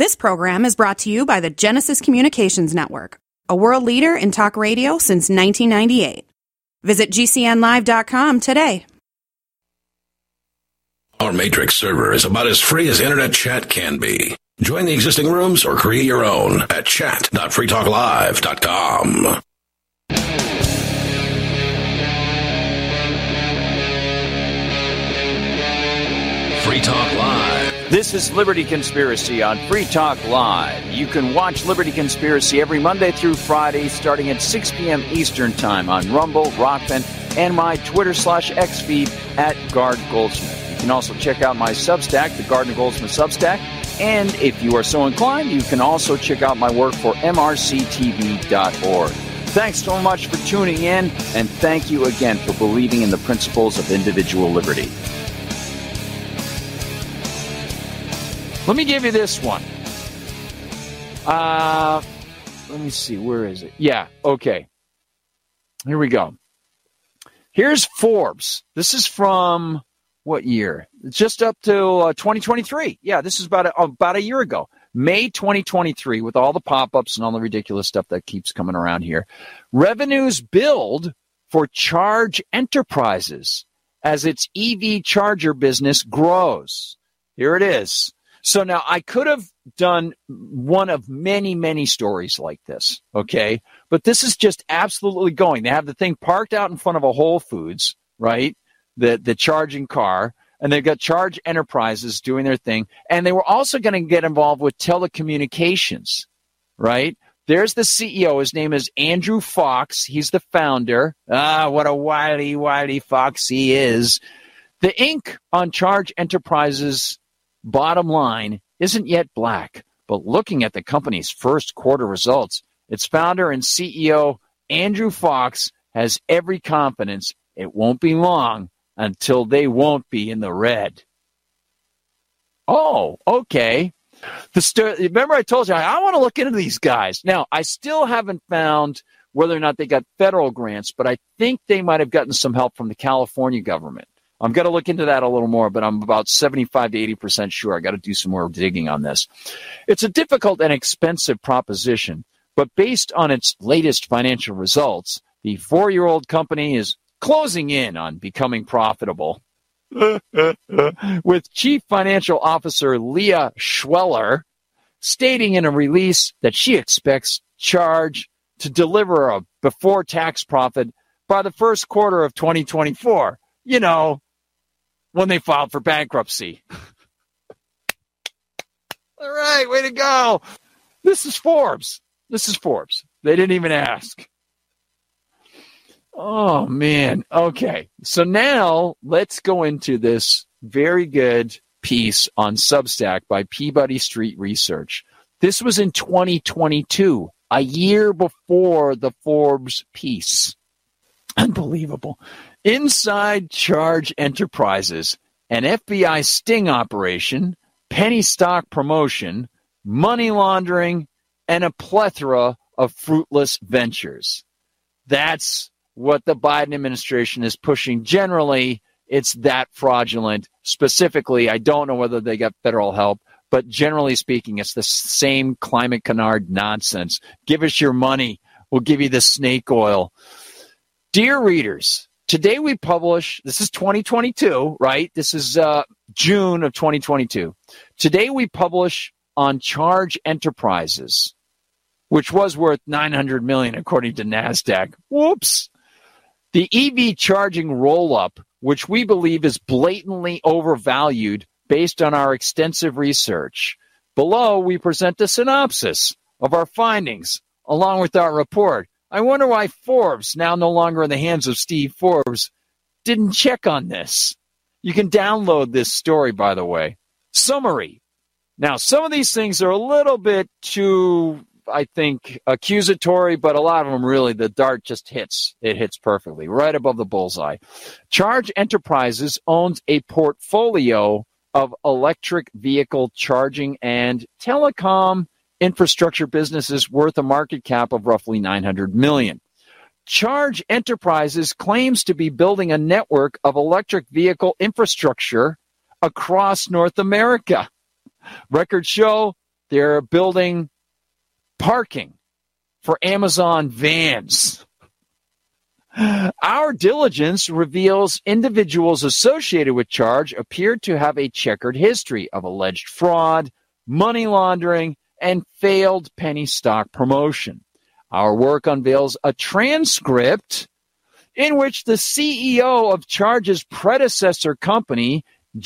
This program is brought to you by the Genesis Communications Network, a world leader in talk radio since 1998. Visit GCNlive.com today. Our Matrix server is about as free as internet chat can be. Join the existing rooms or create your own at chat.freetalklive.com. Free Talk Live. This is Liberty Conspiracy on Free Talk Live. You can watch Liberty Conspiracy every Monday through Friday starting at 6 p.m. Eastern Time on Rumble, Rockfin, and my Twitter/X feed at Gard Goldsmith. You can also check out my Substack, the Gardner Goldsmith Substack. And if you are so inclined, you can also check out my work for mrctv.org. Thanks so much for tuning in, and thank you again for believing in the principles of individual liberty. Let me give you this one. Let me see. Where is it? Yeah, okay. Here we go. Here's Forbes. This is from what year? Just up to 2023. Yeah, this is about a year ago. May 2023, with all the pop-ups and all the ridiculous stuff that keeps coming around here. Revenues billed for Charge Enterprises as its EV charger business grows. Here it is. So now I could have done one of many, many stories like this, okay? But this is just absolutely going. They have the thing parked out in front of a Whole Foods, right? The charging car, and they've got Charge Enterprises doing their thing. And they were also going to get involved with telecommunications, right? There's the CEO. His name is Andrew Fox. He's the founder. What a wily fox he is. The ink on Charge Enterprises' bottom line isn't yet black, but looking at the company's first quarter results, its founder and CEO, Andrew Fox, has every confidence it won't be long until they won't be in the red. Oh, okay. Remember I told you, I want to look into these guys. Now, I still haven't found whether or not they got federal grants, but I think they might have gotten some help from the California government. I'm going to look into that a little more, but I'm about 75 to 80% sure. I got to do some more digging on this. It's a difficult and expensive proposition, but based on its latest financial results, the 4-year-old company is closing in on becoming profitable. With Chief Financial Officer Leah Schweller stating in a release that she expects Charge to deliver a before-tax profit by the first quarter of 2024. You know, when they filed for bankruptcy. All right, way to go. This is Forbes. They didn't even ask. Oh, man. Okay. So now let's go into this very good piece on Substack by Peabody Street Research. This was in 2022, a year before the Forbes piece. Unbelievable. Inside Charge Enterprises, an FBI sting operation, penny stock promotion, money laundering, and a plethora of fruitless ventures. That's what the Biden administration is pushing. Generally, it's that fraudulent. Specifically, I don't know whether they got federal help, but generally speaking, it's the same climate canard nonsense. Give us your money. We'll give you the snake oil. Dear readers, today we publish, this is 2022, right? This is June of 2022. Today we publish on Charge Enterprises, which was worth $900 million according to NASDAQ. Whoops. The EV charging roll-up, which we believe is blatantly overvalued based on our extensive research. Below, we present a synopsis of our findings along with our report. I wonder why Forbes, now no longer in the hands of Steve Forbes, didn't check on this. You can download this story, by the way. Summary. Now, some of these things are a little bit too, I think, accusatory, but a lot of them really, the dart just hits. It hits perfectly, right above the bullseye. Charge Enterprises owns a portfolio of electric vehicle charging and telecom infrastructure businesses worth a market cap of roughly $900 million. Charge Enterprises claims to be building a network of electric vehicle infrastructure across North America. Records show they're building parking for Amazon vans. Our diligence reveals individuals associated with Charge appeared to have a checkered history of alleged fraud, money laundering, and failed penny stock promotion. Our work unveils a transcript in which the CEO of Charge's predecessor company,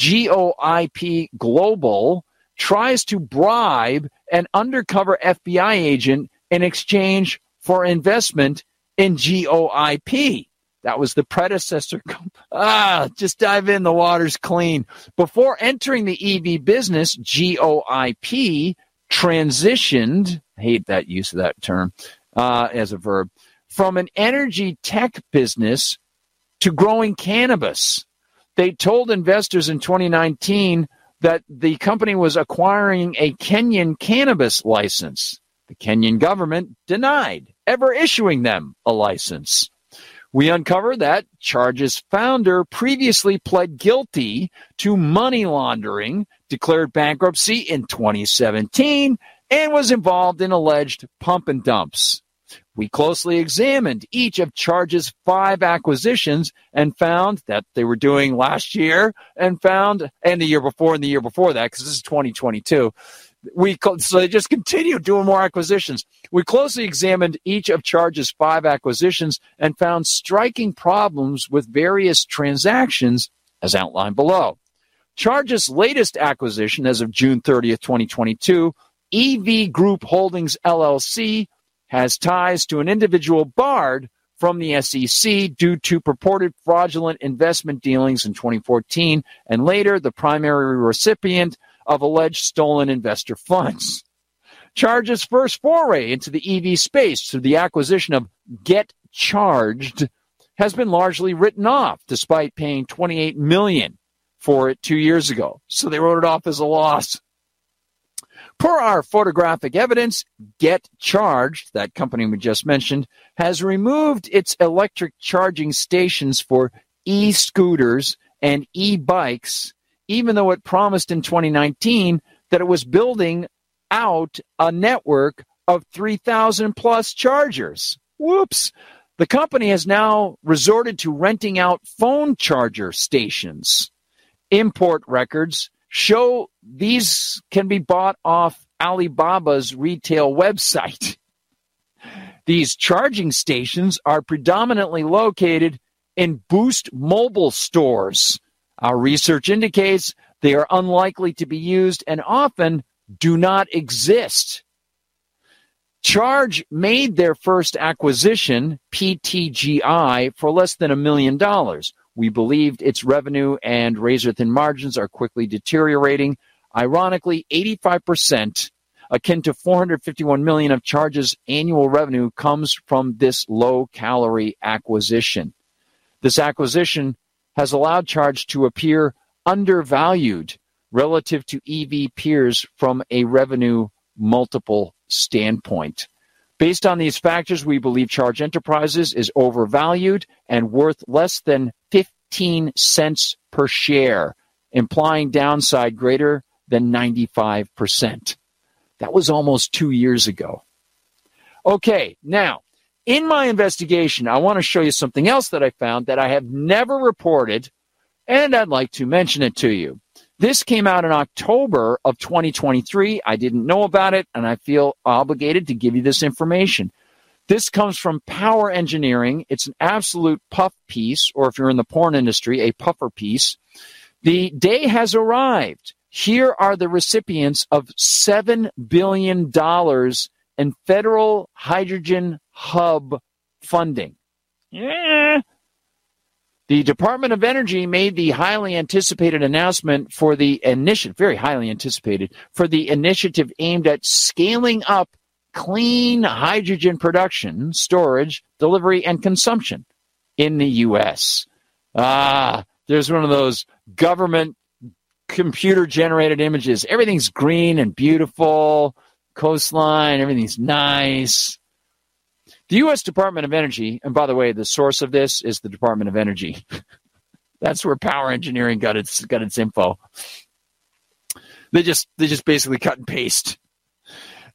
GOIP Global, tries to bribe an undercover FBI agent in exchange for investment in GOIP. That was the predecessor company. Just dive in. The water's clean. Before entering the EV business, GOIP transitioned, I hate that use of that term as a verb, from an energy tech business to growing cannabis. They told investors in 2019 that the company was acquiring a Kenyan cannabis license. The Kenyan government denied ever issuing them a license. We uncovered that Charge's founder previously pled guilty to money laundering, declared bankruptcy in 2017, and was involved in alleged pump and dumps. We closely examined each of Charge's 5 acquisitions and found that they were doing last year and the year before and the year before that, because this is 2022. So they just continue doing more acquisitions. We closely examined each of Charge's 5 acquisitions and found striking problems with various transactions as outlined below. Charge's latest acquisition as of June 30th, 2022, EV Group Holdings LLC, has ties to an individual barred from the SEC due to purported fraudulent investment dealings in 2014 and later the primary recipient of alleged stolen investor funds. Charge's first foray into the EV space through the acquisition of Get Charged has been largely written off despite paying $28 million for it 2 years ago. So they wrote it off as a loss. Per our photographic evidence, Get Charged, that company we just mentioned, has removed its electric charging stations for e-scooters and e-bikes, even though it promised in 2019 that it was building out a network of 3,000 plus chargers. Whoops. The company has now resorted to renting out phone charger stations. Import records show these can be bought off Alibaba's retail website. These charging stations are predominantly located in Boost mobile stores. Our research indicates they are unlikely to be used and often do not exist. Charge made their first acquisition, PTGI, for less than $1 million. We believed its revenue and razor-thin margins are quickly deteriorating. Ironically, 85%, akin to $451 million of Charge's annual revenue, comes from this low-calorie acquisition. This acquisition has allowed Charge to appear undervalued relative to EV peers from a revenue multiple standpoint. Based on these factors, we believe Charge Enterprises is overvalued and worth less than 15 cents per share, implying downside greater than 95%. That was almost 2 years ago. Okay, now, in my investigation, I want to show you something else that I found that I have never reported, and I'd like to mention it to you. This came out in October of 2023. I didn't know about it, and I feel obligated to give you this information. This comes from Power Engineering. It's an absolute puff piece, or if you're in the porn industry, a puffer piece. The day has arrived. Here are the recipients of $7 billion in federal hydrogen hub funding. Yeah. The Department of Energy made the highly anticipated announcement for the initiative, very highly anticipated, for the initiative aimed at scaling up clean hydrogen production, storage, delivery, and consumption in the U.S. There's one of those government computer-generated images. Everything's green and beautiful, coastline, everything's nice. The U.S. Department of Energy, and by the way, the source of this is the Department of Energy. That's where Power Engineering got its info. They just basically cut and paste.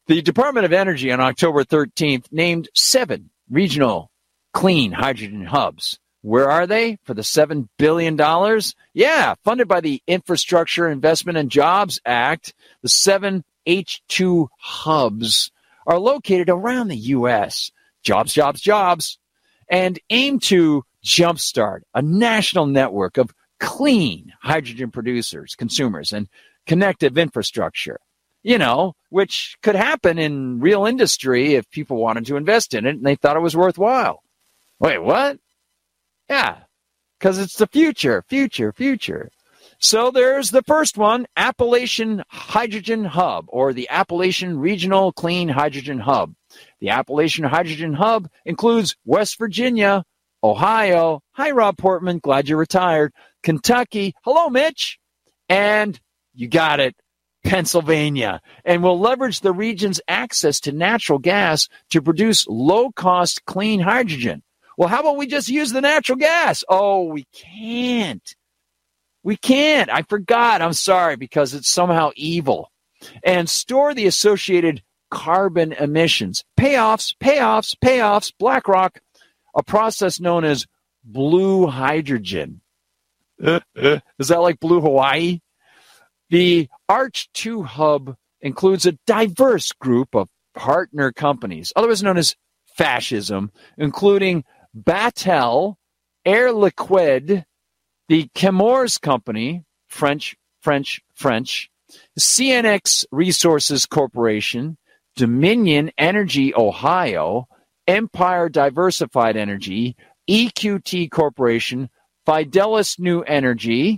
The Department of Energy on October 13th named 7 regional clean hydrogen hubs. Where are they for the $7 billion? Yeah, funded by the Infrastructure Investment and Jobs Act. The 7 H2 hubs are located around the U.S. Jobs, jobs, jobs, and aim to jumpstart a national network of clean hydrogen producers, consumers, and connective infrastructure, which could happen in real industry if people wanted to invest in it and they thought it was worthwhile. Wait, what? Yeah, because it's the future. So there's the first one, Appalachian Hydrogen Hub, or the Appalachian Regional Clean Hydrogen Hub. The Appalachian Hydrogen Hub includes West Virginia, Ohio, hi Rob Portman, glad you're retired, Kentucky, hello Mitch, and you got it, Pennsylvania, and will leverage the region's access to natural gas to produce low-cost clean hydrogen. Well, how about we just use the natural gas? Oh, we can't. I forgot. I'm sorry, because it's somehow evil. And store the associated carbon emissions. Payoffs. BlackRock, a process known as blue hydrogen. Is that like blue Hawaii? The ARCH2 hub includes a diverse group of partner companies, otherwise known as fascism, including Battelle, Air Liquide, the Chemours Company, French, CNX Resources Corporation, Dominion Energy Ohio, Empire Diversified Energy, EQT Corporation, Fidelis New Energy,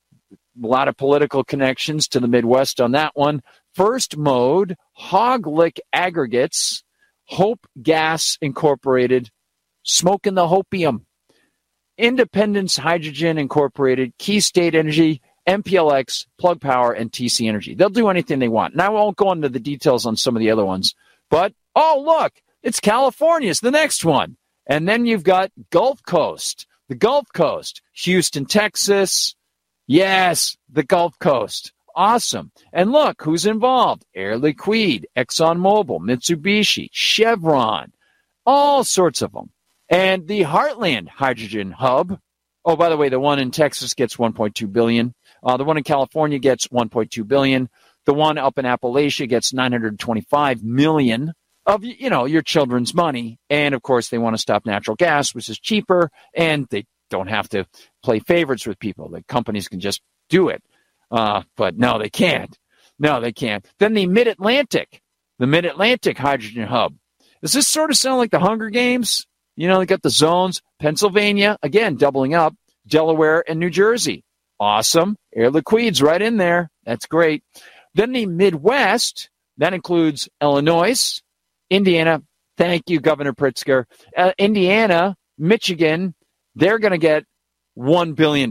a lot of political connections to the Midwest on that one, First Mode, Hoglick Aggregates, Hope Gas Incorporated, Smoking the Hopium, Independence Hydrogen Incorporated, Key State Energy, MPLX, Plug Power, and TC Energy. They'll do anything they want. And I won't go into the details on some of the other ones. But, oh, look, it's California. It's the next one. And then you've got Gulf Coast, the Gulf Coast, Houston, Texas. Yes, the Gulf Coast. Awesome. And look, who's involved? Air Liquide, ExxonMobil, Mitsubishi, Chevron, all sorts of them. And the Heartland Hydrogen Hub, oh, by the way, the one in Texas gets $1.2 billion. The one in California gets $1.2 billion. The one up in Appalachia gets $925 million of, your children's money. And, of course, they want to stop natural gas, which is cheaper, and they don't have to play favorites with people. The companies can just do it. But no, they can't. Then the Mid-Atlantic Hydrogen Hub. Does this sort of sound like the Hunger Games? They got the zones, Pennsylvania, again, doubling up, Delaware and New Jersey. Awesome. Air Liquide's right in there. That's great. Then the Midwest, that includes Illinois, Indiana. Thank you, Governor Pritzker. Indiana, Michigan, they're going to get $1 billion.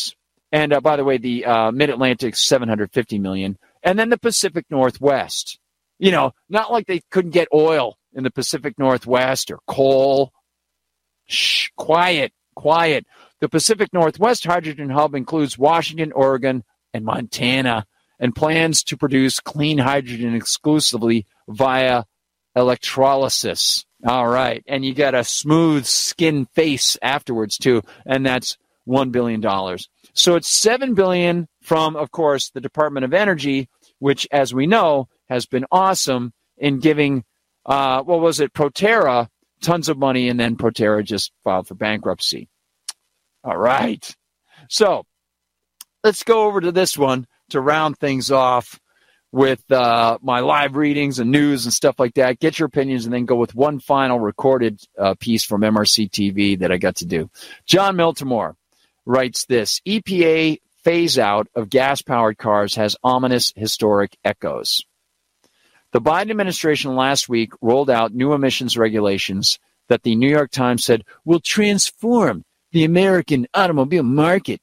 And by the way, the Mid-Atlantic, $750 million. And then the Pacific Northwest. Not like they couldn't get oil in the Pacific Northwest or coal. Shh, quiet. The Pacific Northwest Hydrogen Hub includes Washington, Oregon, and Montana, and plans to produce clean hydrogen exclusively via electrolysis. All right. And you got a smooth skin face afterwards, too, and that's $1 billion. So it's $7 billion from, of course, the Department of Energy, which, as we know, has been awesome in giving, Proterra tons of money, and then Proterra just filed for bankruptcy. All right. So let's go over to this one to round things off with my live readings and news and stuff like that. Get your opinions and then go with one final recorded piece from MRC TV that I got to do. John Miltimore writes this: EPA phase out of gas-powered cars has ominous historic echoes. The Biden administration last week rolled out new emissions regulations that the New York Times said will transform the American automobile market.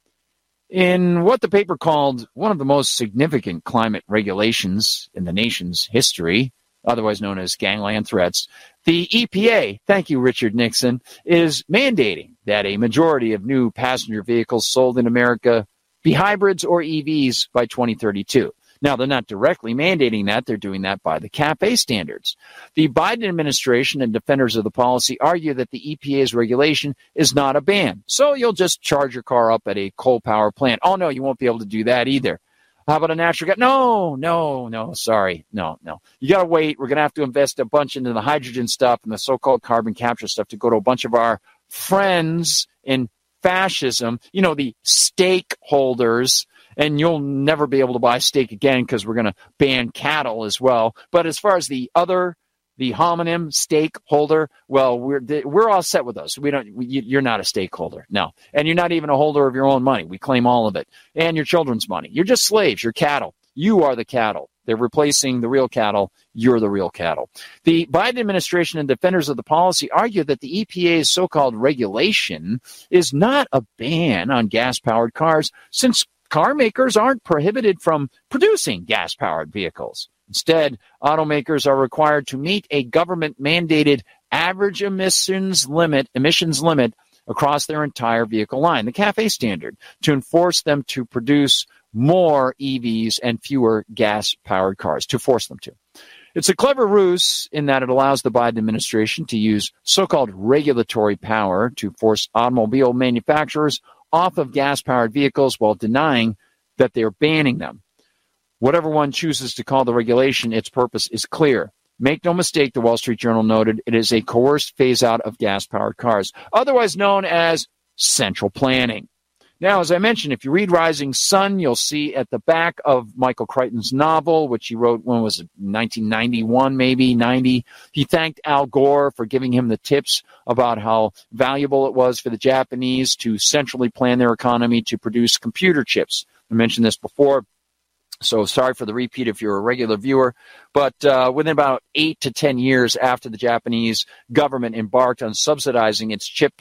In what the paper called one of the most significant climate regulations in the nation's history, otherwise known as gangland threats, the EPA, thank you, Richard Nixon, is mandating that a majority of new passenger vehicles sold in America be hybrids or EVs by 2032. Now, they're not directly mandating that. They're doing that by the CAFE standards. The Biden administration and defenders of the policy argue that the EPA's regulation is not a ban. So you'll just charge your car up at a coal power plant. Oh, no, you won't be able to do that either. How about a natural gas? No, sorry. No. You got to wait. We're going to have to invest a bunch into the hydrogen stuff and the so-called carbon capture stuff to go to a bunch of our friends in fascism, the stakeholders. And you'll never be able to buy steak again because we're going to ban cattle as well. But as far as the homonym stakeholder, well, we're all set with us. You're not a stakeholder, no, and you're not even a holder of your own money. We claim all of it, and your children's money. You're just slaves. You're cattle. You are the cattle. They're replacing the real cattle. You're the real cattle. The Biden administration and defenders of the policy argue that the EPA's so-called regulation is not a ban on gas-powered cars, since car makers aren't prohibited from producing gas-powered vehicles. Instead, automakers are required to meet a government-mandated average emissions limit across their entire vehicle line, the CAFE standard, to enforce them to produce more EVs and fewer gas-powered cars, to force them to. It's a clever ruse in that it allows the Biden administration to use so-called regulatory power to force automobile manufacturers off of gas-powered vehicles while denying that they're banning them. Whatever one chooses to call the regulation, its purpose is clear. Make no mistake, the Wall Street Journal noted, it is a coerced phase-out of gas-powered cars, otherwise known as central planning. Now, as I mentioned, if you read Rising Sun, you'll see at the back of Michael Crichton's novel, which he wrote, when was it, 1991, maybe, 90, he thanked Al Gore for giving him the tips about how valuable it was for the Japanese to centrally plan their economy to produce computer chips. I mentioned this before, so sorry for the repeat if you're a regular viewer, but within about 8 to 10 years after the Japanese government embarked on subsidizing its chip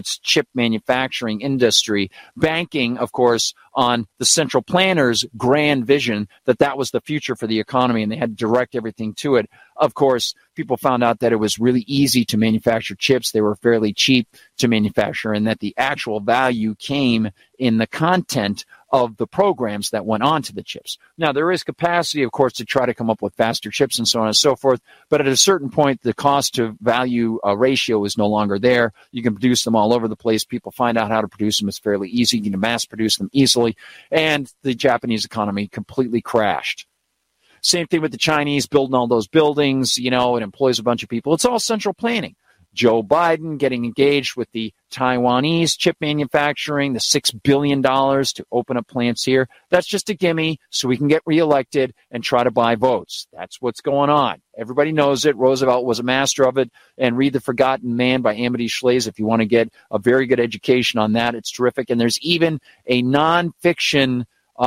manufacturing industry, banking, of course, on the central planners' grand vision that was the future for the economy, and they had to direct everything to it. Of course, people found out that it was really easy to manufacture chips. They were fairly cheap to manufacture, and that the actual value came in the content of the programs that went onto the chips. Now, there is capacity, of course, to try to come up with faster chips and so on and so forth, but at a certain point, the cost-to-value ratio is no longer there. You can produce them all over the place. People find out how to produce them. It's fairly easy. You can mass-produce them easily, and the Japanese economy completely crashed. Same thing with the Chinese building all those buildings. It employs a bunch of people. It's all central planning. Joe Biden getting engaged with the Taiwanese chip manufacturing, the $6 billion to open up plants here. That's just a gimme so we can get reelected and try to buy votes. That's what's going on. Everybody knows it. Roosevelt was a master of it. And read The Forgotten Man by Amity Shlaes if you want to get a very good education on that. It's terrific. And there's even a nonfiction,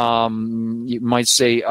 you might say,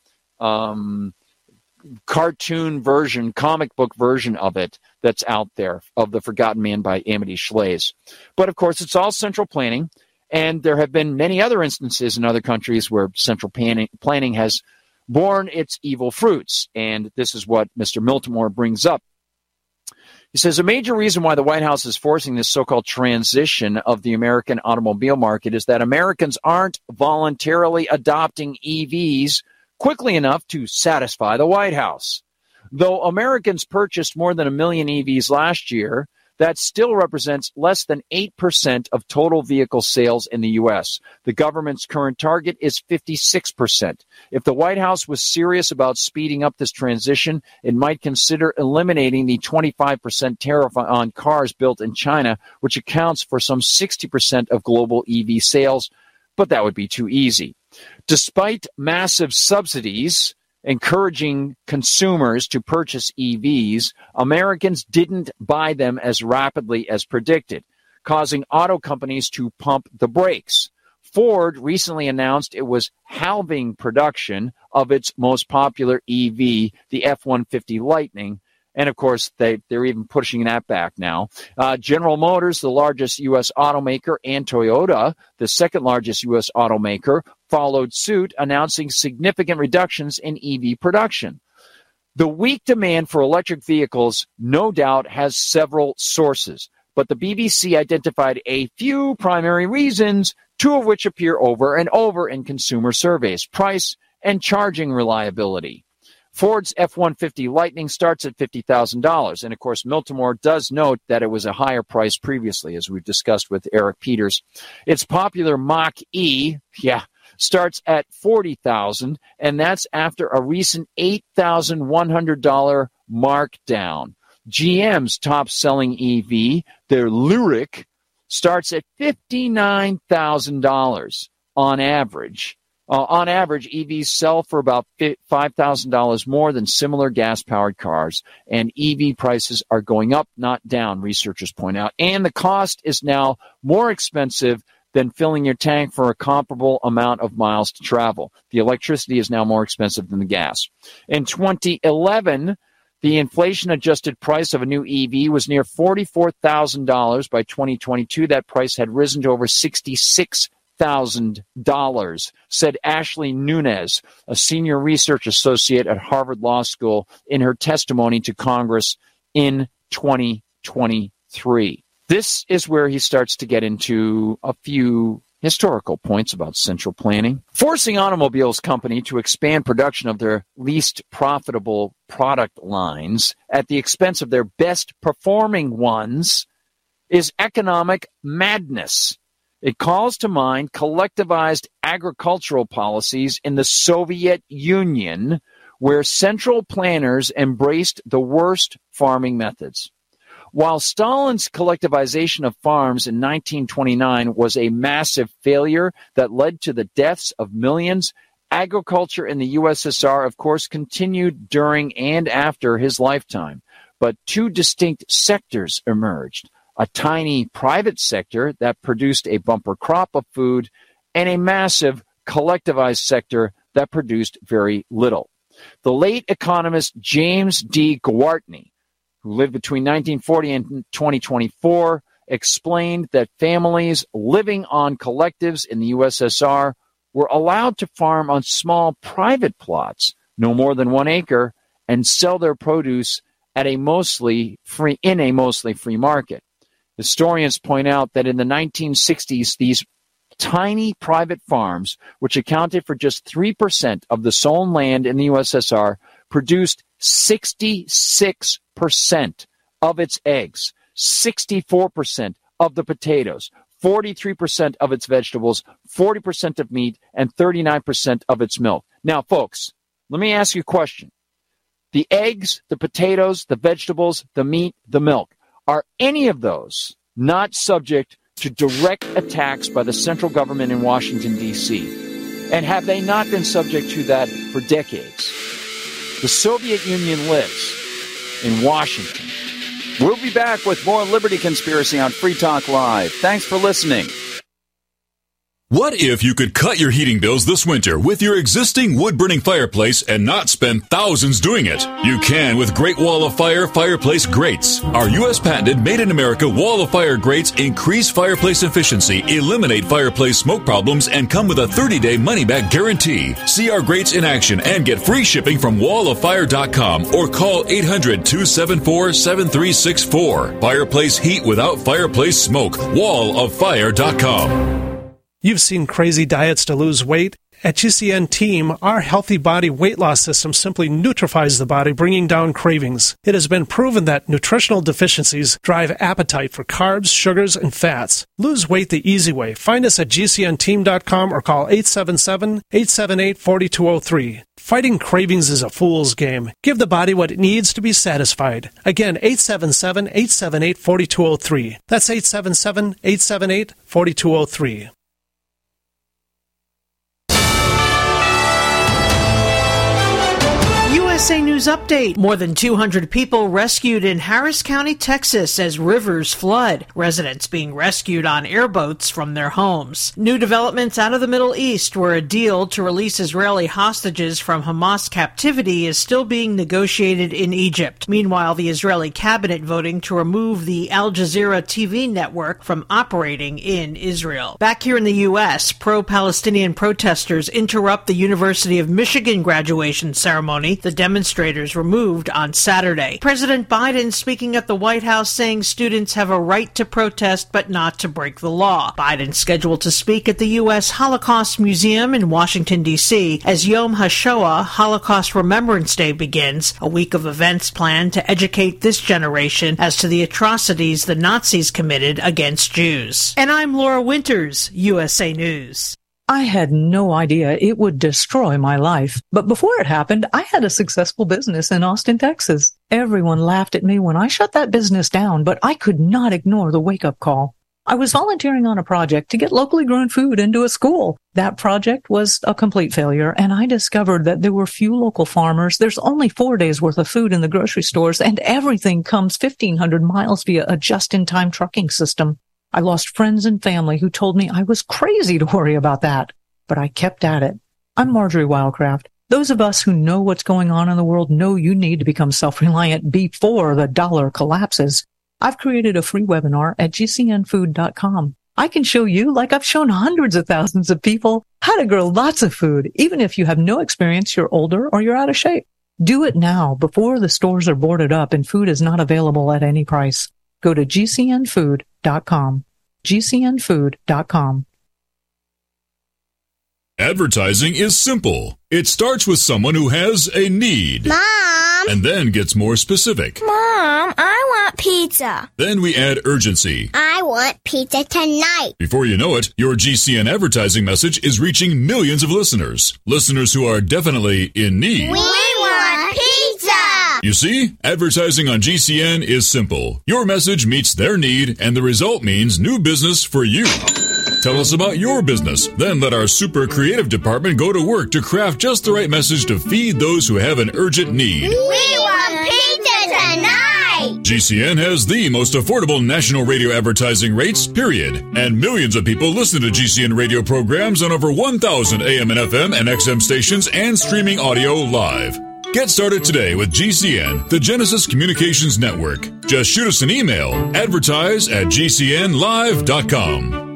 cartoon version, comic book version of it that's out there, of The Forgotten Man by Amity Shlaes. But of course, it's all central planning, and there have been many other instances in other countries where central planning has borne its evil fruits, and this is what Mr. Miltimore brings up. He says, a major reason why the White House is forcing this so-called transition of the American automobile market is that Americans aren't voluntarily adopting EVs quickly enough to satisfy the White House. Though Americans purchased more than 1 million EVs last year, that still represents less than 8% of total vehicle sales in the U.S. The government's current target is 56%. If the White House was serious about speeding up this transition, it might consider eliminating the 25% tariff on cars built in China, which accounts for some 60% of global EV sales, but that would be too easy. Despite massive subsidies encouraging consumers to purchase EVs, Americans didn't buy them as rapidly as predicted, causing auto companies to pump the brakes. Ford recently announced it was halving production of its most popular EV, the F-150 Lightning. And, of course, they're even pushing that back now. General Motors, the largest U.S. automaker, and Toyota, the second largest U.S. automaker, followed suit, announcing significant reductions in EV production. The weak demand for electric vehicles, no doubt, has several sources, but the BBC identified a few primary reasons, two of which appear over and over in consumer surveys: price and charging reliability. Ford's F-150 Lightning starts at $50,000. And, of course, Miltimore does note that it was a higher price previously, as we've discussed with Eric Peters. Its popular Mach-E, starts at $40,000, and that's after a recent $8,100 markdown. GM's top-selling EV, their Lyriq, starts at $59,000 on average. On average, EVs sell for about $5,000 more than similar gas-powered cars, and EV prices are going up, not down, researchers point out. And the cost is now more expensive than filling your tank for a comparable amount of miles to travel. The electricity is now more expensive than the gas. In 2011, the inflation-adjusted price of a new EV was near $44,000. By 2022, that price had risen to over $66,000, said Ashley Nunes, a senior research associate at Harvard Law School, in her testimony to Congress in 2023. This is where he starts to get into a few historical points about central planning. Forcing automobiles company to expand production of their least profitable product lines at the expense of their best performing ones is economic madness. It calls to mind collectivized agricultural policies in the Soviet Union, where central planners embraced the worst farming methods. While Stalin's collectivization of farms in 1929 was a massive failure that led to the deaths of millions, agriculture in the USSR, of course, continued during and after his lifetime. But two distinct sectors emerged: a tiny private sector that produced a bumper crop of food, and a massive collectivized sector that produced very little. The late economist James D. Gwartney, who lived between 1940 and 2024, explained that families living on collectives in the USSR were allowed to farm on small private plots, no more than 1 acre, and sell their produce at a mostly free market. Historians point out that in the 1960s, these tiny private farms, which accounted for just 3% of the sown land in the USSR, produced 66% of its eggs, 64% of the potatoes, 43% of its vegetables, 40% of meat, and 39% of its milk. Now, folks, let me ask you a question. The eggs, the potatoes, the vegetables, the meat, the milk, are any of those not subject to direct attacks by the central government in Washington, D.C.? And have they not been subject to that for decades? The Soviet Union lives in Washington. We'll be back with more Liberty Conspiracy on Free Talk Live. Thanks for listening. What if you could cut your heating bills this winter with your existing wood-burning fireplace and not spend thousands doing it? You can with Great Wall of Fire fireplace grates. Our U.S.-patented made-in-America Wall of Fire grates increase fireplace efficiency, eliminate fireplace smoke problems, and come with a 30-day money-back guarantee. See our grates in action and get free shipping from walloffire.com or call 800-274-7364. Fireplace heat without fireplace smoke. walloffire.com. You've seen crazy diets to lose weight. At GCN Team, our Healthy Body Weight Loss System simply neutralizes the body, bringing down cravings. It has been proven that nutritional deficiencies drive appetite for carbs, sugars, and fats. Lose weight the easy way. Find us at GCNteam.com or call 877-878-4203. Fighting cravings is a fool's game. Give the body what it needs to be satisfied. Again, 877-878-4203. That's 877-878-4203. USA News Update. More than 200 people rescued in Harris County, Texas as rivers flood. Residents being rescued on airboats from their homes. New developments out of the Middle East, where a deal to release Israeli hostages from Hamas captivity is still being negotiated in Egypt. Meanwhile, the Israeli cabinet voting to remove the Al Jazeera TV network from operating in Israel. Back here in the U.S., pro-Palestinian protesters interrupt the University of Michigan graduation ceremony. The demonstrators removed on Saturday. President Biden speaking at the White House saying students have a right to protest but not to break the law. Biden scheduled to speak at the U.S. Holocaust Museum in Washington, D.C. as Yom HaShoah, Holocaust Remembrance Day, begins, a week of events planned to educate this generation as to the atrocities the Nazis committed against Jews. And I'm Laura Winters, USA News. I had no idea it would destroy my life. But before it happened, I had a successful business in Austin, Texas. Everyone laughed at me when I shut that business down, but I could not ignore the wake-up call. I was volunteering on a project to get locally grown food into a school. That project was a complete failure, and I discovered that there were few local farmers. There's only 4 days worth of food in the grocery stores, and everything comes 1,500 miles via a just-in-time trucking system. I lost friends and family who told me I was crazy to worry about that, but I kept at it. I'm Marjorie Wildcraft. Those of us who know what's going on in the world know you need to become self-reliant before the dollar collapses. I've created a free webinar at gcnfood.com. I can show you, like I've shown hundreds of thousands of people, how to grow lots of food, even if you have no experience, you're older, or you're out of shape. Do it now before the stores are boarded up and food is not available at any price. Go to gcnfood.com. gcnfood.com. Advertising is simple. It starts with someone who has a need. Mom! And then gets more specific. Mom, I want pizza. Then we add urgency. I want pizza tonight. Before you know it, your GCN advertising message is reaching millions of listeners. Listeners who are definitely in need. We want pizza! You see, advertising on GCN is simple. Your message meets their need, and the result means new business for you. Tell us about your business. Then let our super creative department go to work to craft just the right message to feed those who have an urgent need. We want pizza tonight! GCN has the most affordable national radio advertising rates, period. And millions of people listen to GCN radio programs on over 1,000 AM and FM and XM stations and streaming audio live. Get started today with GCN, the Genesis Communications Network. Just shoot us an email, advertise@gcnlive.com.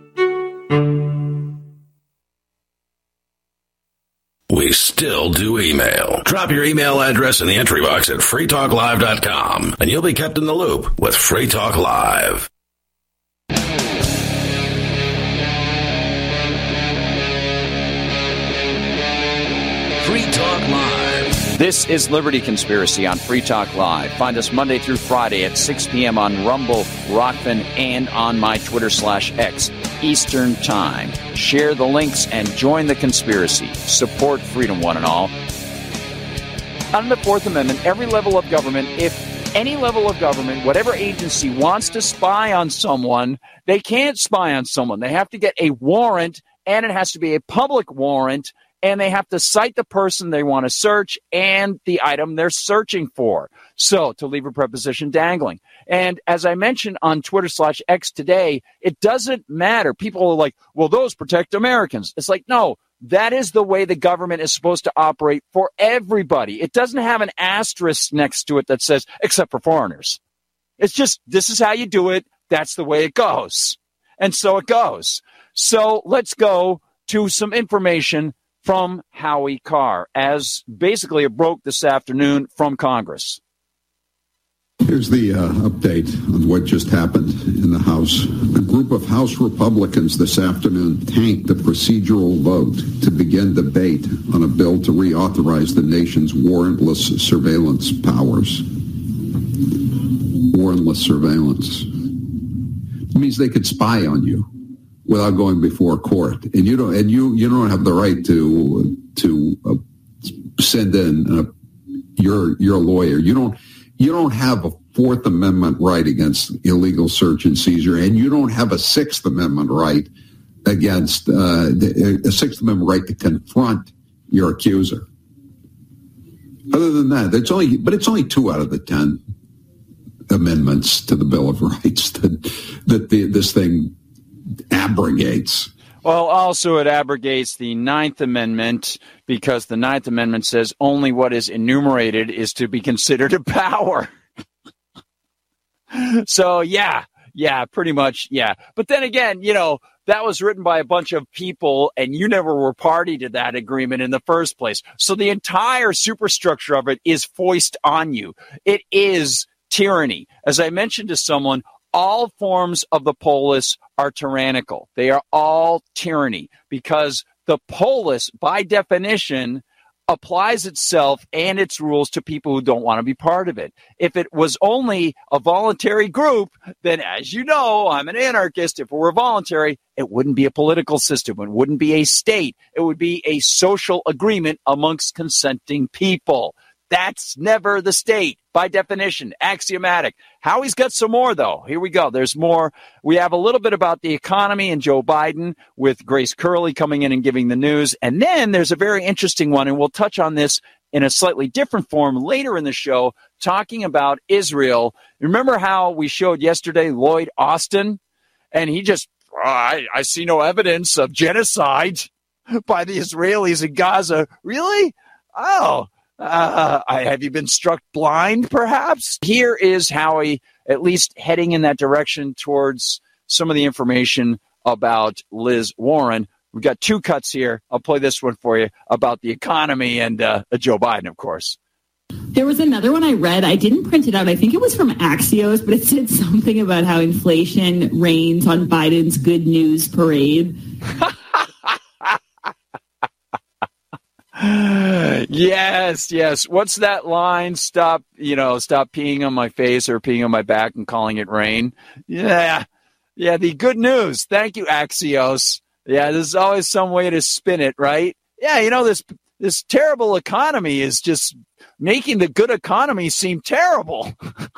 We still do email. Drop your email address in the entry box at freetalklive.com, and you'll be kept in the loop with Free Talk Live. Free Talk Live. This is Liberty Conspiracy on Free Talk Live. Find us Monday through Friday at 6 p.m. on Rumble, Rockfin, and on my Twitter/X, Eastern Time. Share the links and join the conspiracy. Support freedom, one and all. Under the Fourth Amendment, every level of government, if any level of government, whatever agency wants to spy on someone, they can't spy on someone. They have to get a warrant, and it has to be a public warrant, and they have to cite the person they want to search and the item they're searching for. So, to leave a preposition dangling. And as I mentioned on Twitter/X today, it doesn't matter. People are like, well, those protect Americans. It's like, no, that is the way the government is supposed to operate for everybody. It doesn't have an asterisk next to it that says, except for foreigners. It's just, this is how you do it. That's the way it goes. And so it goes. So let's go to some information from Howie Carr, as basically it broke this afternoon from Congress. Here's the update on what just happened in the House. A group of House Republicans this afternoon tanked a procedural vote to begin debate on a bill to reauthorize the nation's warrantless surveillance powers. Warrantless surveillance. It means they could spy on you without going before a court, and you don't have the right to send in your lawyer. You don't have a Fourth Amendment right against illegal search and seizure, and you don't have a Sixth Amendment right against a Sixth Amendment right to confront your accuser. Other than that, it's only 2 out of the 10 amendments to the Bill of Rights that this thing abrogates. Well, also it abrogates the Ninth Amendment, because the Ninth Amendment says only what is enumerated is to be considered a power. So, yeah, Yeah, pretty much. Yeah. But then again, that was written by a bunch of people and you never were party to that agreement in the first place. So the entire superstructure of it is foisted on you. It is tyranny. As I mentioned to someone, all forms of the polis are tyrannical. They are all tyranny because the polis, by definition, applies itself and its rules to people who don't want to be part of it. If it was only a voluntary group, then as you know, I'm an anarchist. If it were voluntary, it wouldn't be a political system. It wouldn't be a state. It would be a social agreement amongst consenting people. That's never the state, by definition, axiomatic. Howie's got some more, though. Here we go. There's more. We have a little bit about the economy and Joe Biden with Grace Curley coming in and giving the news. And then there's a very interesting one, and we'll touch on this in a slightly different form later in the show, talking about Israel. Remember how we showed yesterday Lloyd Austin? And he just, I see no evidence of genocide by the Israelis in Gaza. Really? Oh. Have you been struck blind, perhaps? Here is Howie, at least heading in that direction towards some of the information about Liz Warren. We've got two cuts here. I'll play this one for you about the economy and Joe Biden, of course. There was another one I read. I didn't print it out. I think it was from Axios, but it said something about how inflation reigns on Biden's good news parade. Yes. What's that line? Stop peeing on my face or peeing on my back and calling it rain. Yeah. The good news. Thank you, Axios. Yeah, there's always some way to spin it, right? Yeah, this terrible economy is just making the good economy seem terrible.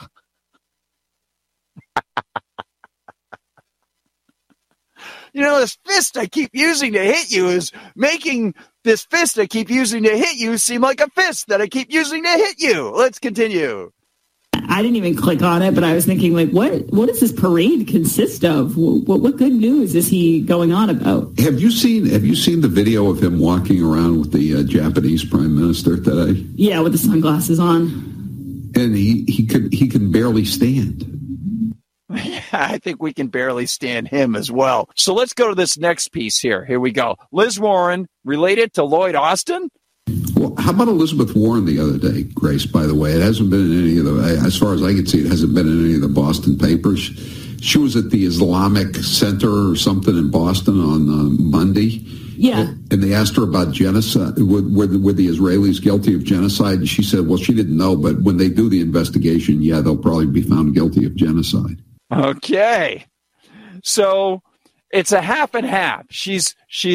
This fist I keep using to hit you is making this fist I keep using to hit you seem like a fist that I keep using to hit you. Let's continue. I didn't even click on it, but I was thinking, what does this parade consist of? What good news is he going on about? Have you seen the video of him walking around with the Japanese Prime Minister today? Yeah, with the sunglasses on. And he can barely stand. Yeah, I think we can barely stand him as well. So let's go to this next piece here. Here we go. Liz Warren, related to Lloyd Austin? Well, how about Elizabeth Warren the other day, Grace, by the way? It hasn't been in any of the, as far as I can see, it hasn't been in any of the Boston papers. She was at the Islamic Center or something in Boston on Monday. Yeah. And they asked her about genocide. Were the Israelis guilty of genocide? And she said, well, she didn't know, but when they do the investigation, yeah, they'll probably be found guilty of genocide. Okay. So it's a half and half. She's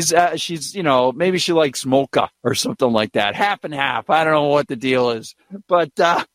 maybe she likes mocha or something like that. Half and half. I don't know what the deal is. But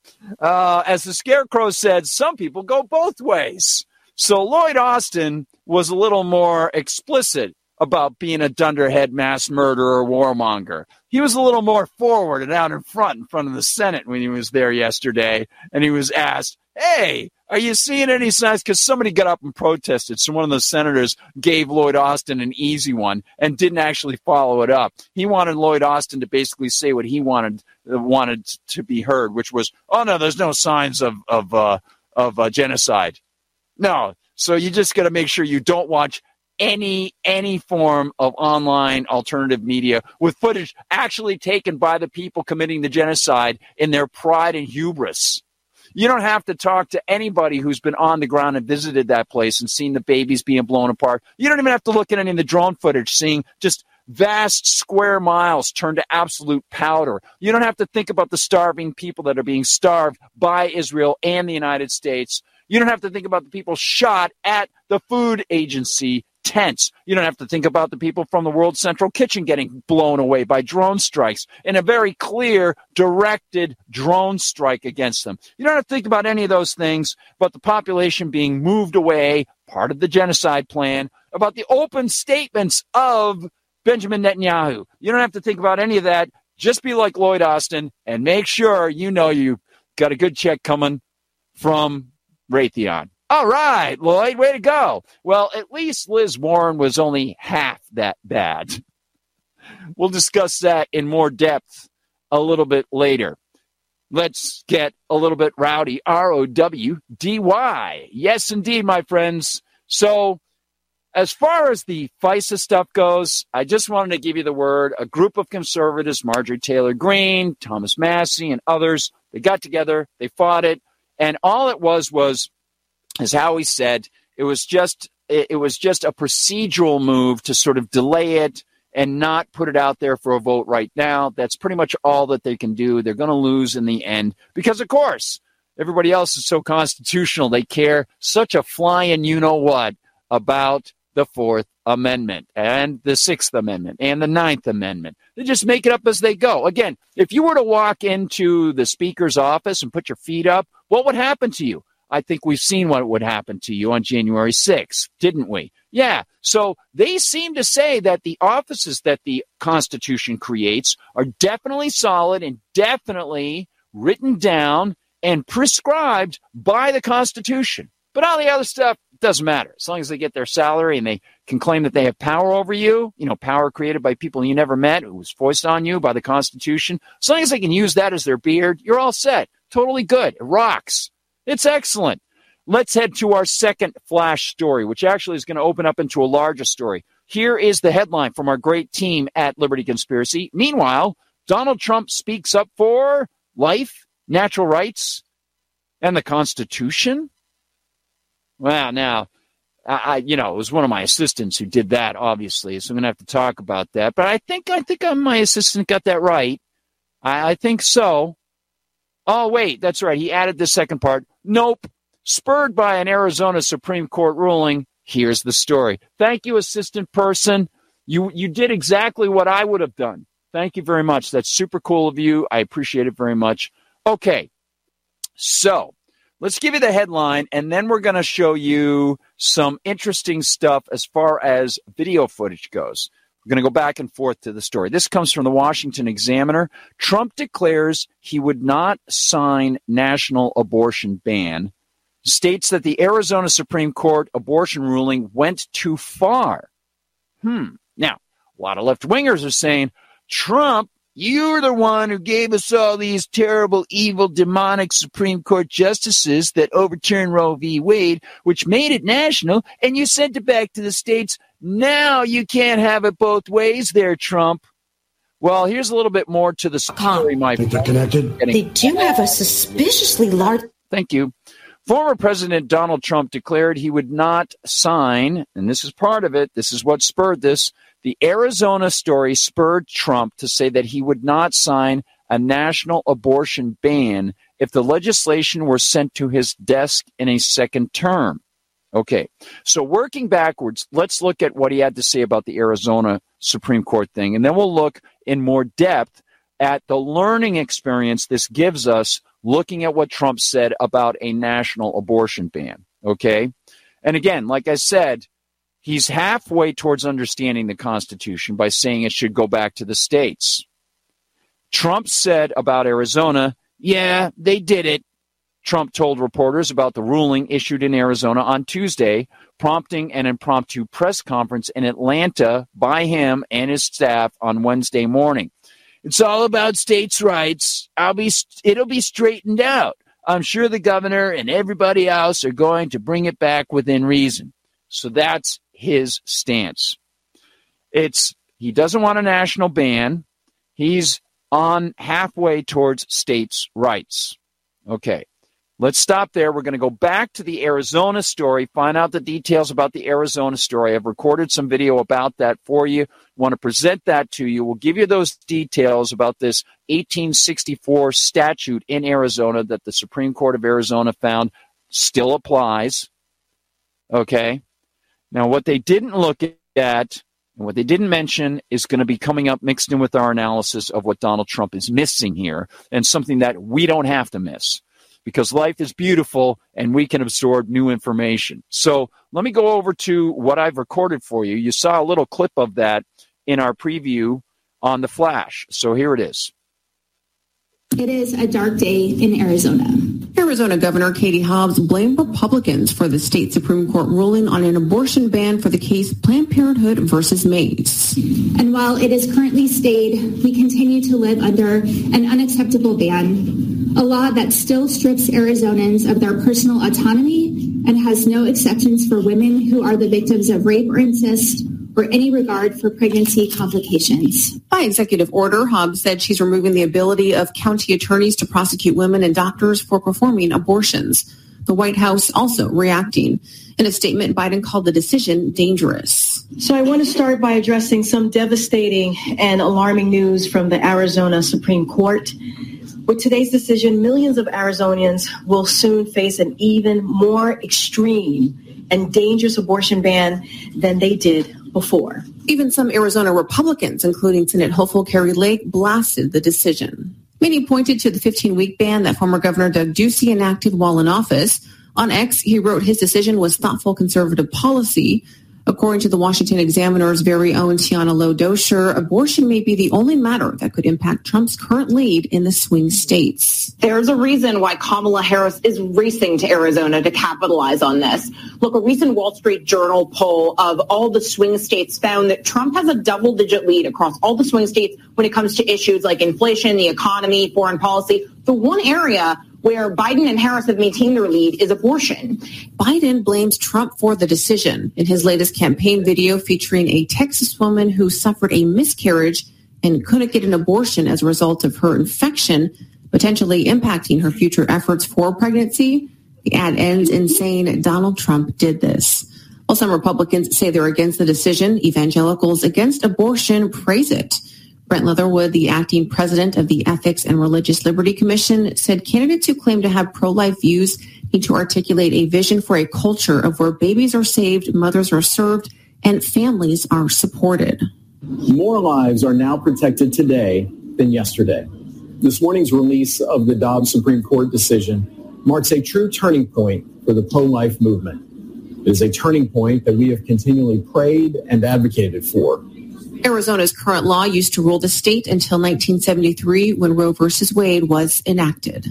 as the Scarecrow said, some people go both ways. So Lloyd Austin was a little more explicit about being a dunderhead mass murderer warmonger. He was a little more forward and out in front of the Senate when he was there yesterday. And he was asked, hey, are you seeing any signs? Because somebody got up and protested. So one of the senators gave Lloyd Austin an easy one and didn't actually follow it up. He wanted Lloyd Austin to basically say what he wanted to be heard, which was, oh, no, there's no signs of genocide. No. So you just got to make sure you don't watch any form of online alternative media with footage actually taken by the people committing the genocide in their pride and hubris. You don't have to talk to anybody who's been on the ground and visited that place and seen the babies being blown apart. You don't even have to look at any of the drone footage, seeing just vast square miles turned to absolute powder. You don't have to think about the starving people that are being starved by Israel and the United States. You don't have to think about the people shot at the food agency tents. You don't have to think about the people from the World Central Kitchen getting blown away by drone strikes in a very clear, directed drone strike against them. You don't have to think about any of those things, about the population being moved away, part of the genocide plan, about the open statements of Benjamin Netanyahu. You don't have to think about any of that. Just be like Lloyd Austin and make sure you know you got a good check coming from Raytheon. All right, Lloyd, way to go. Well, at least Liz Warren was only half that bad. We'll discuss that in more depth a little bit later. let's get a little bit rowdy. ROWDY. Yes, indeed, my friends. So as far as the FISA stuff goes, I just wanted to give you the word. A group of conservatives, Marjorie Taylor Greene, Thomas Massey, and others, they got together, they fought it, and all it was, as Howie said, it was just a procedural move to sort of delay it and not put it out there for a vote right now. That's pretty much all that they can do. They're going to lose in the end because, of course, everybody else is so constitutional. They care such a flying you-know-what about the Fourth Amendment and the Sixth Amendment and the Ninth Amendment. They just make it up as they go. Again, if you were to walk into the Speaker's office and put your feet up, what would happen to you? I think we've seen what would happen to you on January 6th, didn't we? Yeah. So they seem to say that the offices that the Constitution creates are definitely solid and definitely written down and prescribed by the Constitution. But all the other stuff doesn't matter. As long as they get their salary and they can claim that they have power over you, power created by people you never met, who was foisted on you by the Constitution. As long as they can use that as their beard, you're all set. Totally good. It rocks. It's excellent. Let's head to our second flash story, which actually is going to open up into a larger story. Here is the headline from our great team at Liberty Conspiracy. Meanwhile, Donald Trump speaks up for life, natural rights, and the Constitution. Well, now, it was one of my assistants who did that, obviously, so I'm going to have to talk about that. But I think my assistant got that right. I think so. Oh, wait, that's right. He added the second part. Nope. Spurred by an Arizona Supreme Court ruling, here's the story. Thank you, assistant person. You did exactly what I would have done. Thank you very much. That's super cool of you. I appreciate it very much. Okay, so let's give you the headline, and then we're going to show you some interesting stuff as far as video footage goes. We're going to go back and forth to the story. This comes from the Washington Examiner. Trump declares he would not sign national abortion ban. States that the Arizona Supreme Court abortion ruling went too far. Now, a lot of left-wingers are saying, Trump, you're the one who gave us all these terrible, evil, demonic Supreme Court justices that overturned Roe v. Wade, which made it national, and you sent it back to the states. Now you can't have it both ways there, Trump. Well, here's a little bit more to the story, my friend. They do have a suspiciously large... Thank you. Former President Donald Trump declared he would not sign, and this is part of it, this is what spurred this, the Arizona story spurred Trump to say that he would not sign a national abortion ban if the legislation were sent to his desk in a second term. Okay, so working backwards, let's look at what he had to say about the Arizona Supreme Court thing, and then we'll look in more depth at the learning experience this gives us looking at what Trump said about a national abortion ban, okay? And again, like I said, he's halfway towards understanding the Constitution by saying it should go back to the states. Trump said about Arizona, yeah, they did it. Trump told reporters about the ruling issued in Arizona on Tuesday, prompting an impromptu press conference in Atlanta by him and his staff on Wednesday morning. It's all about states' rights. It'll be straightened out. I'm sure the governor and everybody else are going to bring it back within reason. So that's his stance. He doesn't want a national ban. He's on halfway towards states' rights. Okay, let's stop there. We're going to go back to the Arizona story, find out the details about the Arizona story. I've recorded some video about that for you. Want to present that to you. We'll give you those details about this 1864 statute in Arizona that the Supreme Court of Arizona found still applies. Okay. Now, what they didn't look at and what they didn't mention is going to be coming up mixed in with our analysis of what Donald Trump is missing here, and something that we don't have to miss, because life is beautiful and we can absorb new information. So let me go over to what I've recorded for you. You saw a little clip of that in our preview on the Flash. So here it is. It is a dark day in Arizona. Arizona Governor Katie Hobbs blamed Republicans for the state Supreme Court ruling on an abortion ban for the case Planned Parenthood versus Mace. And while it is currently stayed, we continue to live under an unacceptable ban. a law that still strips Arizonans of their personal autonomy and has no exceptions for women who are the victims of rape or incest or any regard for pregnancy complications. By executive order, Hobbs said she's removing the ability of county attorneys to prosecute women and doctors for performing abortions. The White House also reacting. In a statement, Biden called the decision dangerous. So I want to start by addressing some devastating and alarming news from the Arizona Supreme Court. With today's decision, millions of Arizonians will soon face an even more extreme and dangerous abortion ban than they did before. Even some Arizona Republicans, including Senate hopeful Kari Lake, blasted the decision. Many pointed to the 15-week ban that former Governor Doug Ducey enacted while in office. On X, he wrote his decision was thoughtful conservative policy. According to the Washington Examiner's very own Tiana Low-Dosher, abortion may be the only matter that could impact Trump's current lead in the swing states. There's a reason why Kamala Harris is racing to Arizona to capitalize on this. Look, a recent Wall Street Journal poll of all the swing states found that Trump has a double-digit lead across all the swing states when it comes to issues like inflation, the economy, foreign policy. The one area where Biden and Harris have maintained their lead is abortion. Biden blames Trump for the decision. In his latest campaign video featuring a Texas woman who suffered a miscarriage and couldn't get an abortion as a result of her infection, potentially impacting her future efforts for pregnancy, the ad ends in saying Donald Trump did this. While some Republicans say they're against the decision, evangelicals against abortion praise it. Brent Leatherwood, the acting president of the Ethics and Religious Liberty Commission, said candidates who claim to have pro-life views need to articulate a vision for a culture of where babies are saved, mothers are served, and families are supported. More lives are now protected today than yesterday. This morning's release of the Dobbs Supreme Court decision marks a true turning point for the pro-life movement. It is a turning point that we have continually prayed and advocated for. Arizona's current law used to rule the state until 1973 when Roe v. Wade was enacted.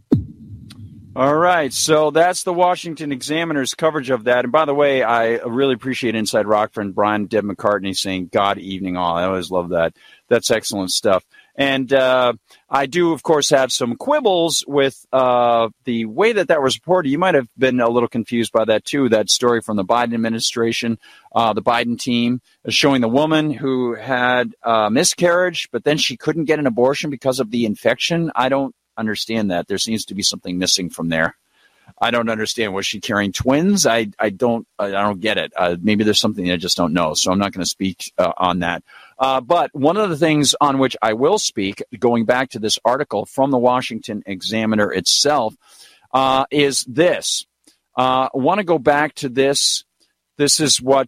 All right, so that's the Washington Examiner's coverage of that. And by the way, I really appreciate Inside Rockford and Brian Deb McCartney saying God evening all. I always love that. That's excellent stuff. And I do, of course, have some quibbles with the way that was reported. You might have been a little confused by that, too, that story from the Biden administration, the Biden team, showing the woman who had a miscarriage, but then she couldn't get an abortion because of the infection. I don't understand that. There seems to be something missing from there. I don't understand. Was she carrying twins? I don't get it. Maybe there's something I just don't know. So I'm not going to speak on that. But one of the things on which I will speak, going back to this article from the Washington Examiner itself, is this. I want to go back to this. This is what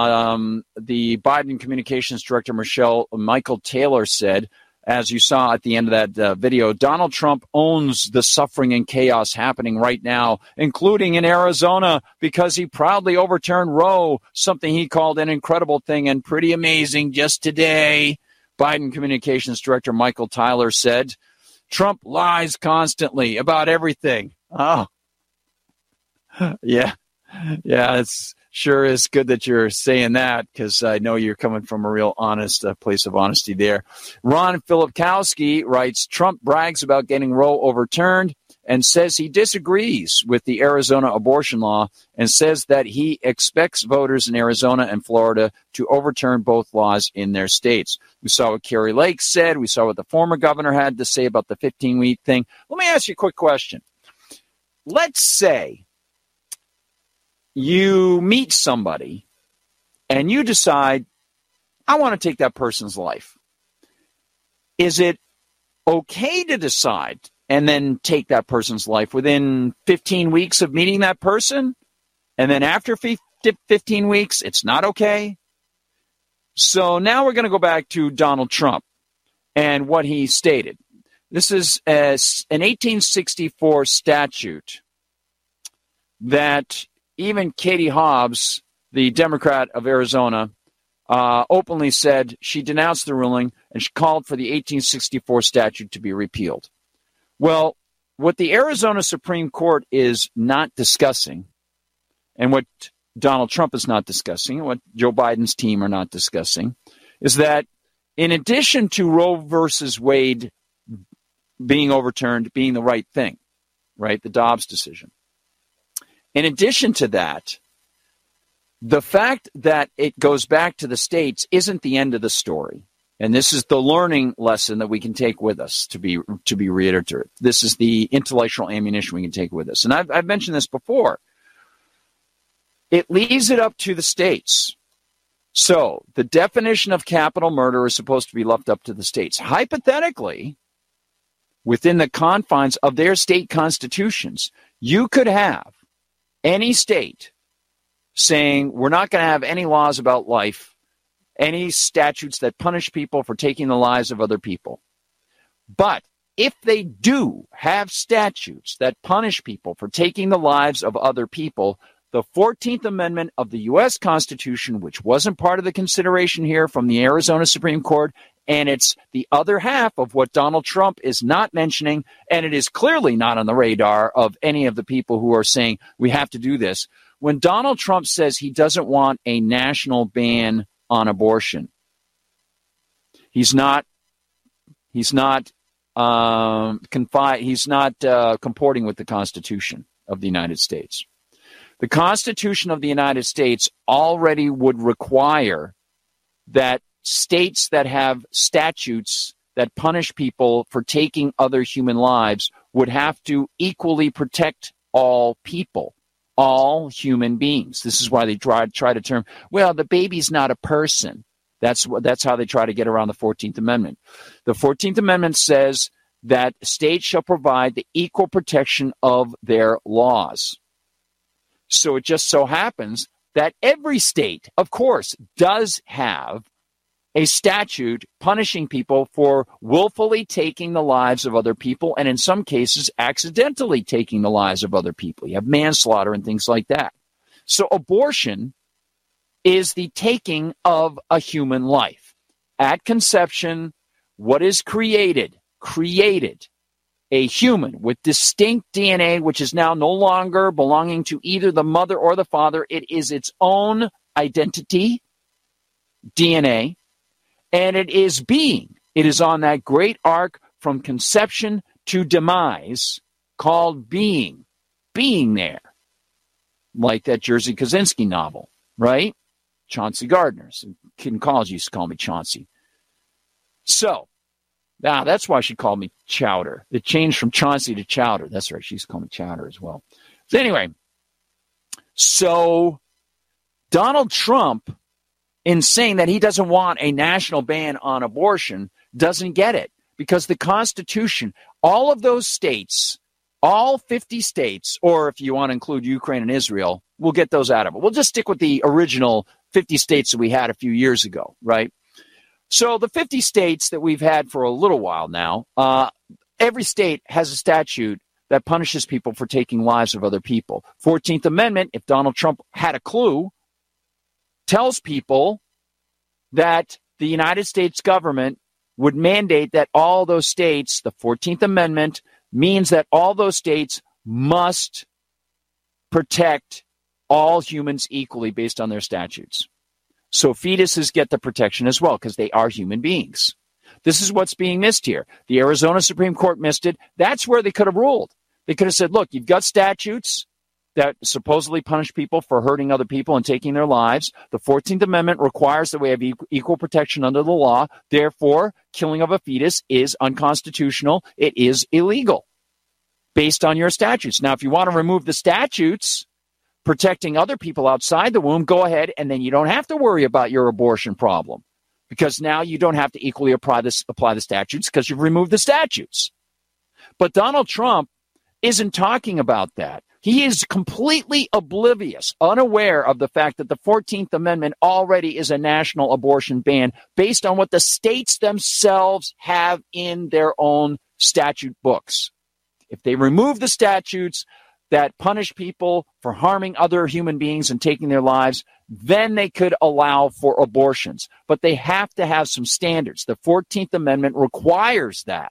the Biden Communications Director, Michael Taylor, said. As you saw at the end of that video, Donald Trump owns the suffering and chaos happening right now, including in Arizona, because he proudly overturned Roe, something he called an incredible thing and pretty amazing just today. Biden Communications Director Michael Taylor said, Trump lies constantly about everything. Oh, yeah, it's sure is good that you're saying that, because I know you're coming from a real honest place of honesty there. Ron Filipkowski writes, Trump brags about getting Roe overturned and says he disagrees with the Arizona abortion law and says that he expects voters in Arizona and Florida to overturn both laws in their states. We saw what Kari Lake said. We saw what the former governor had to say about the 15-week thing. Let me ask you a quick question. Let's say you meet somebody and you decide, I want to take that person's life. Is it okay to decide and then take that person's life within 15 weeks of meeting that person? And then after 15 weeks, it's not okay? So now we're going to go back to Donald Trump and what he stated. This is an 1864 statute that even Katie Hobbs, the Democrat of Arizona, openly said she denounced the ruling and she called for the 1864 statute to be repealed. Well, what the Arizona Supreme Court is not discussing, and what Donald Trump is not discussing, and what Joe Biden's team are not discussing, is that in addition to Roe versus Wade being overturned being the right thing, right? The Dobbs decision. In addition to that, the fact that it goes back to the states isn't the end of the story. And this is the learning lesson that we can take with us, to be reiterated. This is the intellectual ammunition we can take with us. And I've mentioned this before. It leaves it up to the states. So the definition of capital murder is supposed to be left up to the states. Hypothetically, within the confines of their state constitutions, you could have any state saying we're not going to have any laws about life, any statutes that punish people for taking the lives of other people. But if they do have statutes that punish people for taking the lives of other people, the 14th Amendment of the U.S. Constitution, which wasn't part of the consideration here from the Arizona Supreme Court, and it's the other half of what Donald Trump is not mentioning, and it is clearly not on the radar of any of the people who are saying we have to do this. When Donald Trump says he doesn't want a national ban on abortion, he's not comporting with the Constitution of the United States. The Constitution of the United States already would require that states that have statutes that punish people for taking other human lives would have to equally protect all people, all human beings. This is why they try to term, well, the baby's not a person. That's how they try to get around the 14th Amendment. The 14th Amendment says that states shall provide the equal protection of their laws. So it just so happens that every state, of course, does have a statute punishing people for willfully taking the lives of other people, and in some cases, accidentally taking the lives of other people. You have manslaughter and things like that. So abortion is the taking of a human life. At conception, what is created a human with distinct DNA, which is now no longer belonging to either the mother or the father. It is its own identity, DNA, and it is being. It is on that great arc from conception to demise called being there. Like that Jerzy Kosinski novel, right? Chauncey Gardner. Some kid in college used to call me Chauncey. So, now that's why she called me Chowder. It changed from Chauncey to Chowder. That's right. She used to call me Chowder as well. So anyway, so Donald Trump, in saying that he doesn't want a national ban on abortion, doesn't get it. Because the Constitution, all of those states, all 50 states, or if you want to include Ukraine and Israel, we'll get those out of it. We'll just stick with the original 50 states that we had a few years ago, right? So the 50 states that we've had for a little while now, every state has a statute that punishes people for taking lives of other people. 14th Amendment, if Donald Trump had a clue, tells people that the United States government would mandate that all those states, the 14th Amendment means that all those states must protect all humans equally based on their statutes. So fetuses get the protection as well because they are human beings. This is what's being missed here. The Arizona Supreme Court missed it. That's where they could have ruled. They could have said, look, you've got statutes that supposedly punish people for hurting other people and taking their lives. The 14th Amendment requires that we have equal protection under the law. Therefore, killing of a fetus is unconstitutional. It is illegal based on your statutes. Now, if you want to remove the statutes protecting other people outside the womb, go ahead, and then you don't have to worry about your abortion problem because now you don't have to equally apply the statutes because you've removed the statutes. But Donald Trump isn't talking about that. He is completely oblivious, unaware of the fact that the 14th Amendment already is a national abortion ban based on what the states themselves have in their own statute books. If they remove the statutes that punish people for harming other human beings and taking their lives, then they could allow for abortions. But they have to have some standards. The 14th Amendment requires that.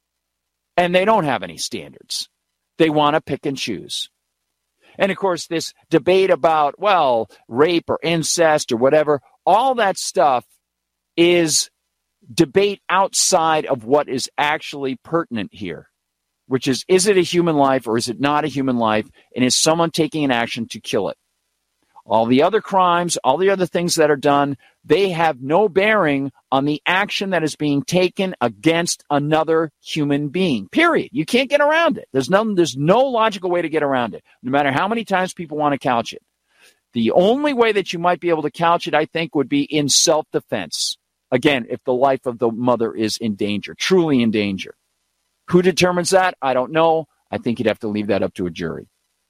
And they don't have any standards. They want to pick and choose. And, of course, this debate about, well, rape or incest or whatever, all that stuff is debate outside of what is actually pertinent here, which is it a human life or is it not a human life? And is someone taking an action to kill it? All the other crimes, all the other things that are done, they have no bearing on the action that is being taken against another human being, period. You can't get around it. There's no logical way to get around it, no matter how many times people want to couch it. The only way that you might be able to couch it, I think, would be in self-defense. Again, if the life of the mother is in danger, truly in danger. Who determines that? I don't know. I think you'd have to leave that up to a jury.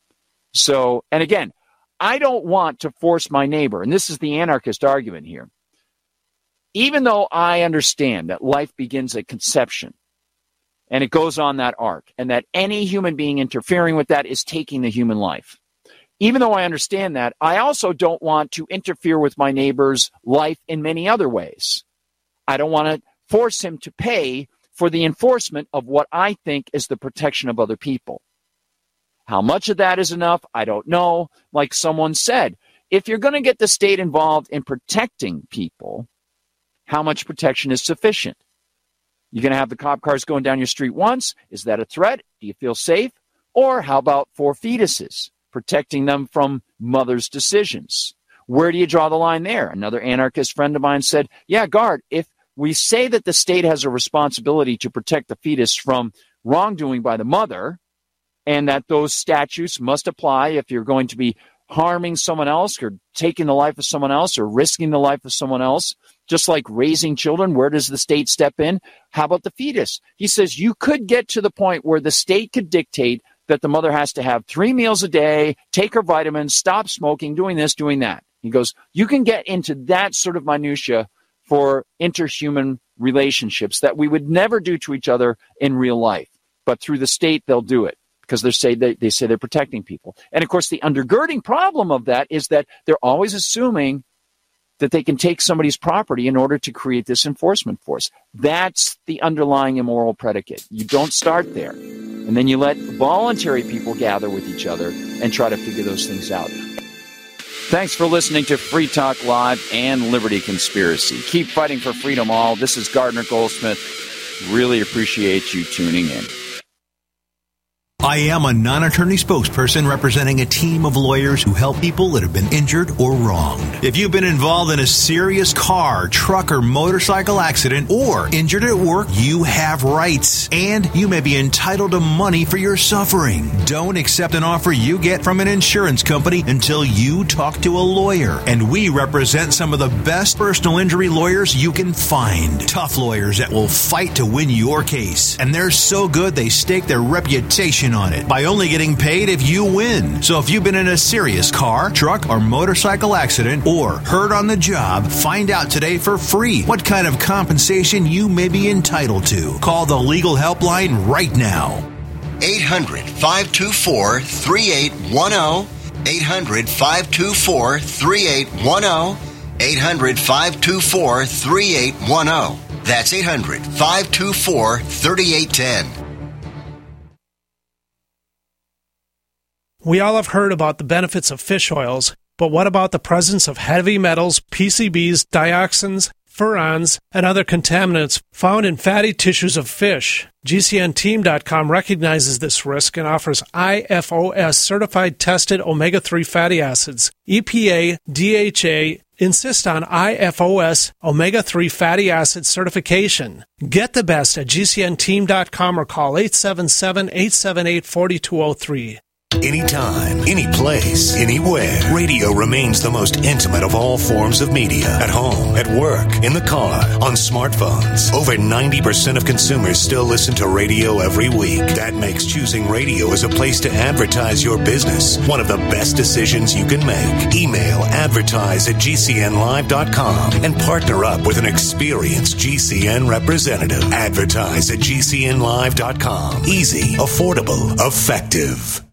So, and again, I don't want to force my neighbor, and this is the anarchist argument here. Even though I understand that life begins at conception, and it goes on that arc, and that any human being interfering with that is taking the human life. Even though I understand that, I also don't want to interfere with my neighbor's life in many other ways. I don't want to force him to pay for the enforcement of what I think is the protection of other people. How much of that is enough, I don't know. Like someone said, if you're going to get the state involved in protecting people, how much protection is sufficient? You're going to have the cop cars going down your street once. Is that a threat? Do you feel safe? Or how about for fetuses, protecting them from mothers' decisions? Where do you draw the line there? Another anarchist friend of mine said, yeah, Gard, if we say that the state has a responsibility to protect the fetus from wrongdoing by the mother, and that those statutes must apply if you're going to be harming someone else or taking the life of someone else or risking the life of someone else, just like raising children, where does the state step in? How about the fetus? He says you could get to the point where the state could dictate that the mother has to have 3 meals a day, take her vitamins, stop smoking, doing this, doing that. He goes, you can get into that sort of minutia for interhuman relationships that we would never do to each other in real life. But through the state, they'll do it because they say they're protecting people. And, of course, the undergirding problem of that is that they're always assuming that they can take somebody's property in order to create this enforcement force. That's the underlying immoral predicate. You don't start there. And then you let voluntary people gather with each other and try to figure those things out. Thanks for listening to Free Talk Live and Liberty Conspiracy. Keep fighting for freedom all. This is Gardner Goldsmith. Really appreciate you tuning in. I am a non-attorney spokesperson representing a team of lawyers who help people that have been injured or wronged. If you've been involved in a serious car, truck, or motorcycle accident or injured at work, you have rights, and you may be entitled to money for your suffering. Don't accept an offer you get from an insurance company until you talk to a lawyer. And we represent some of the best personal injury lawyers you can find. Tough lawyers that will fight to win your case. And they're so good they stake their reputation on it by only getting paid if you win. So if you've been in a serious car, truck, or motorcycle accident or hurt on the job, find out today for free what kind of compensation you may be entitled to. Call the legal helpline right now. 800-524-3810. 800-524-3810. 800-524-3810. That's 800-524-3810. We all have heard about the benefits of fish oils, but what about the presence of heavy metals, PCBs, dioxins, furans, and other contaminants found in fatty tissues of fish? GCNteam.com recognizes this risk and offers IFOS certified tested omega-3 fatty acids. EPA, DHA insist on IFOS omega-3 fatty acid certification. Get the best at GCNteam.com or call 877-878-4203. Anytime, any place, anywhere. Radio remains the most intimate of all forms of media. At home, at work, in the car, on smartphones. Over 90% of consumers still listen to radio every week. That makes choosing radio as a place to advertise your business one of the best decisions you can make. Email advertise@gcnlive.com and partner up with an experienced GCN representative. Advertise@gcnlive.com. Easy, affordable, effective.